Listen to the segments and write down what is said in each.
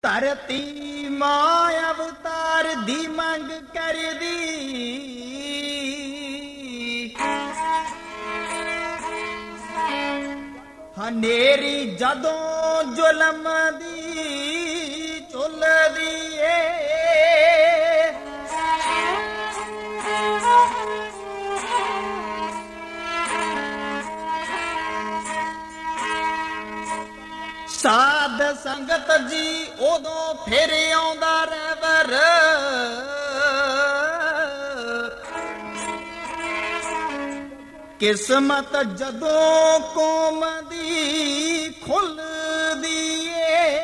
ਧਰਤੀ ਮਾਂ ਅਵਤਾਰ ਦੀ ਮੰਗ ਕਰਦੀ, ਹਨੇਰੀ ਜਦੋਂ ਜ਼ੁਲਮ ਦੀ ਝੁੱਲਦੀ ਏ, ਸਾਧ ਸੰਗਤ ਜੀ ਉਦੋਂ ਫਿਰ ਆਉਂਦਾ ਰਹਿਬਰ, ਕਿਸਮਤ ਜਦੋਂ ਕੌਮ ਦੀ ਖੁੱਲਦੀ ਏ,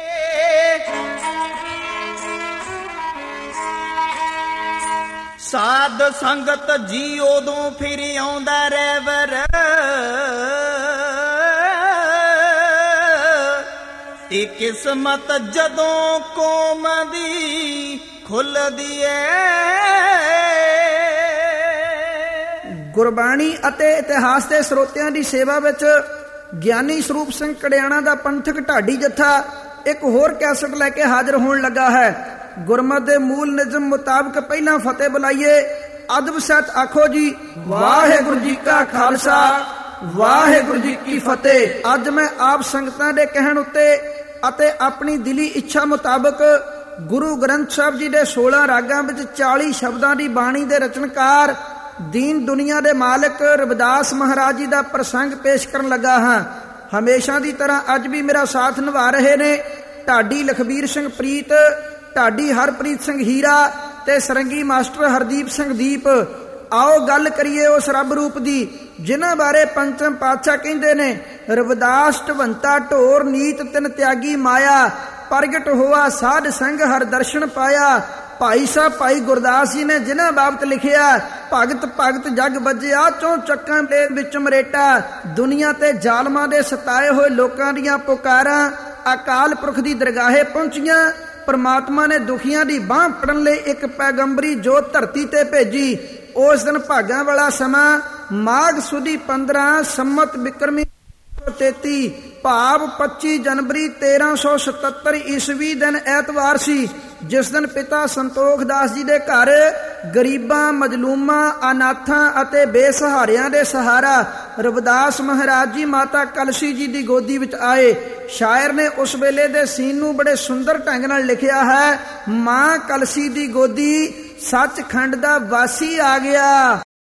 ਸਾਧ ਸੰਗਤ ਜੀ ਉਦੋਂ ਫਿਰ ਆਉਂਦਾ ਰਹਿਬਰ, ਤੇ ਕਿਸਮਤ ਜਦੋਂ ਕੌਮ ਦੀ ਖੁੱਲਦੀ ਏ। ਗੁਰਬਾਣੀ ਅਤੇ ਇਤਿਹਾਸ ਦੇ ਸਰੋਤਿਆਂ ਦੀ ਸੇਵਾ ਵਿੱਚ ਗਿਆਨੀ ਸਰੂਪ ਸਿੰਘ ਕੜਿਆਣਾ ਦਾ ਪੰਥਕ ਢਾਡੀ ਜੱਥਾ ਇੱਕ ਹੋਰ ਕੈਸਟ ਲੈ ਕੇ ਹਾਜ਼ਰ ਹੋਣ ਲੱਗਾ ਹੈ। ਗੁਰਮਤ ਦੇ ਮੂਲ ਨਿਯਮ ਮੁਤਾਬਕ ਪਹਿਲਾਂ ਫਤਿਹ ਬੁਲਾਈਏ। ਅਦਬ ਸਹਿਤ ਆਖੋ ਜੀ, ਵਾਹਿਗੁਰੂ ਜੀ ਕਾ ਖਾਲਸਾ, ਵਾਹਿਗੁਰੂ ਜੀ ਕੀ ਫਤਿਹ। ਅੱਜ ਮੈਂ ਆਪ ਸੰਗਤਾਂ ਦੇ ਕਹਿਣ ਉੱਤੇ ਅਤੇ ਆਪਣੀ ਦਿਲੀ ਇੱਛਾ ਮੁਤਾਬਕ ਗੁਰੂ ਗ੍ਰੰਥ ਸਾਹਿਬ ਜੀ ਦੇ 16 ਰਾਗਾਂ ਵਿੱਚ 40 ਸ਼ਬਦਾਂ ਦੀ ਬਾਣੀ ਦੇ ਰਚਨਕਾਰ ਦੀਨ ਦੁਨੀਆ ਦੇ ਮਾਲਕ ਰਵਿਦਾਸ ਮਹਾਰਾਜ ਜੀ ਦਾ ਪ੍ਰਸੰਗ ਪੇਸ਼ ਕਰਨ ਲੱਗਾ ਹਾਂ। ਹਮੇਸ਼ਾ ਦੀ ਤਰ੍ਹਾਂ ਅੱਜ ਵੀ ਮੇਰਾ ਸਾਥ ਨਿਭਾ ਰਹੇ ਨੇ ਢਾਡੀ ਲਖਬੀਰ ਸਿੰਘ ਪ੍ਰੀਤ, ਢਾਡੀ ਹਰਪ੍ਰੀਤ ਸਿੰਘ ਹੀਰਾ ਤੇ ਸਰੰਗੀ ਮਾਸਟਰ ਹਰਦੀਪ ਸਿੰਘ ਦੀਪ। ਆਓ ਗੱਲ ਕਰੀਏ ਉਸ ਰੱਬ ਰੂਪ ਦੀ ਜਿਨ੍ਹਾਂ ਬਾਰੇ ਪੰਚਮ ਪਾਤਸ਼ਾਹ ਕਹਿੰਦੇ ਨੇ, ਰਵਿਦਾਸ ਢਵੰਤਾ ਢੋਰ ਨੀਤ ਤਿਨ ਤਿਆਗੀ ਮਾਇਆ, ਪ੍ਰਗਟ ਹੋਆ ਸਾਧ ਸੰਗ ਹਰ ਦਰਸ਼ਨ ਪਾਇਆ। ਭਾਈ ਸਾਹਿਬ ਭਾਈ ਗੁਰਦਾਸ ਜੀ ਨੇ ਜਿਨ੍ਹਾਂ ਬਾਬਤ ਲਿਖਿਆ, ਭਗਤ ਭਗਤ ਜਗ ਬੱਜਿਆ ਚੋਂ ਚੱਕਾਂ ਦੇ ਵਿੱਚ ਮਰੇਟਾ, ਦੁਨੀਆ ਤੇ ਜ਼ਾਲਮਾਂ ਦੇ ਸਤਾਏ ਹੋਏ ਲੋਕਾਂ ਦੀਆਂ ਪੁਕਾਰਾਂ ਅਕਾਲ ਪੁਰਖ ਦੀ ਦਰਗਾਹੇ ਪਹੁੰਚੀਆਂ। ਪਰਮਾਤਮਾ ਨੇ ਦੁਖੀਆਂ ਦੀ ਬਾਂਹ ਫੜਨ ਲਈ ਇੱਕ ਪੈਗੰਬਰੀ ਜੋਤ ਧਰਤੀ ਤੇ ਭੇਜੀ। ਉਸ ਦਿਨ ਭਾਗਾਂ ਵਾਲਾ ਸਮਾਂ ਮਾਘ ਸੁਦੀ 15 ਸੰਮਤ ਬਿਕਰਮੀ 33 ਭਾਵ 25 ਜਨਵਰੀ 1377 ਈਸਵੀ ਦਿਨ ਐਤਵਾਰ ਸੀ, ਜਿਸ ਦਿਨ ਪਿਤਾ ਸੰਤੋਖ ਦਾਸ ਜੀ ਦੇ ਘਰ ਗਰੀਬਾਂ, ਮਜਲੂਮਾਂ, ਅਨਾਥਾਂ ਅਤੇ ਬੇਸਹਾਰਿਆਂ ਦੇ ਸਹਾਰਾ ਰਵਿਦਾਸ ਮਹਾਰਾਜ ਜੀ ਮਾਤਾ ਕਲਸੀ ਜੀ ਦੀ ਗੋਦੀ ਵਿੱਚ ਆਏ। ਸ਼ਾਇਰ ਨੇ ਉਸ ਵੇਲੇ ਦੇ ਸੀਨ ਨੂੰ ਬੜੇ ਸੁੰਦਰ ਢੰਗ ਨਾਲ ਲਿਖਿਆ ਹੈ, ਮਾਂ ਕਲਸੀ ਦੀ ਗੋਦੀ ਸੱਚਖੰਡ ਦਾ ਵਾਸੀ ਆ ਗਿਆ।